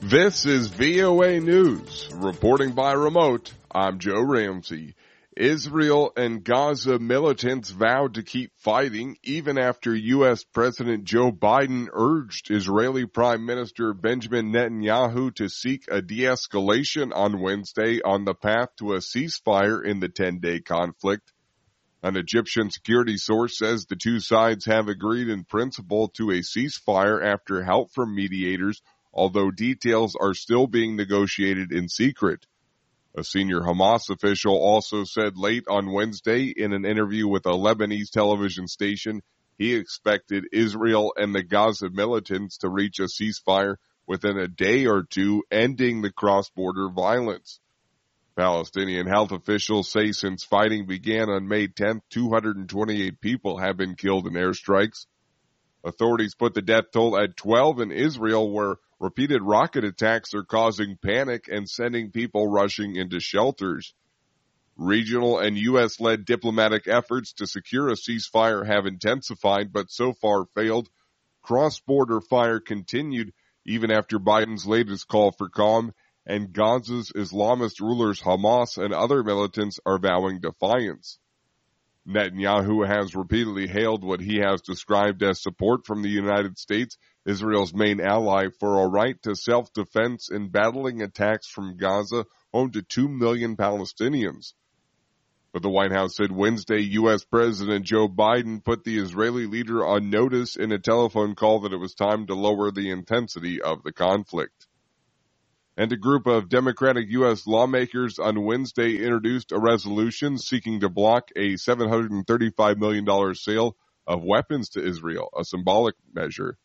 This is VOA News. Reporting by remote, I'm Joe Ramsey. Israel and Gaza militants vowed to keep fighting even after U.S. President Joe Biden urged Israeli Prime Minister Benjamin Netanyahu to seek a de-escalation on Wednesday on the path to a ceasefire in the 10-day conflict. An Egyptian security source says the two sides have agreed in principle to a ceasefire after help from mediators, although details are still being negotiated in secret. A senior Hamas official also said late on Wednesday in an interview with a Lebanese television station he expected Israel and the Gaza militants to reach a ceasefire within a day or two, ending the cross-border violence. Palestinian health officials say since fighting began on May 10th, 228 people have been killed in airstrikes. Authorities put the death toll at 12 in Israel, where repeated rocket attacks are causing panic and sending people rushing into shelters. Regional and U.S.-led diplomatic efforts to secure a ceasefire have intensified, but so far failed. Cross-border fire continued even after Biden's latest call for calm, and Gaza's Islamist rulers Hamas and other militants are vowing defiance. Netanyahu has repeatedly hailed what he has described as support from the United States, Israel's main ally, for a right to self-defense in battling attacks from Gaza, home to 2 million Palestinians. But the White House said Wednesday U.S. President Joe Biden put the Israeli leader on notice in a telephone call that it was time to lower the intensity of the conflict. And a group of Democratic U.S. lawmakers on Wednesday introduced a resolution seeking to block a $735 million sale of weapons to Israel, a symbolic measure.